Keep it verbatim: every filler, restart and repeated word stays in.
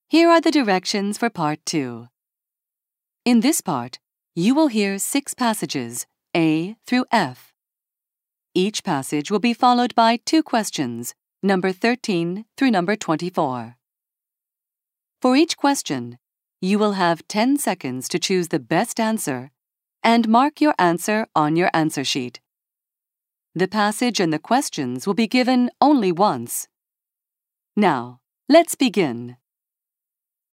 Here are the directions for Part two. In this part, you will hear six passages, A through F. Each passage will be followed by two questions, number thirteen through number twenty-four. For each question, you will have ten seconds to choose the best answer and mark your answer on your answer sheet. The passage and the questions will be given only once. Now, let's begin.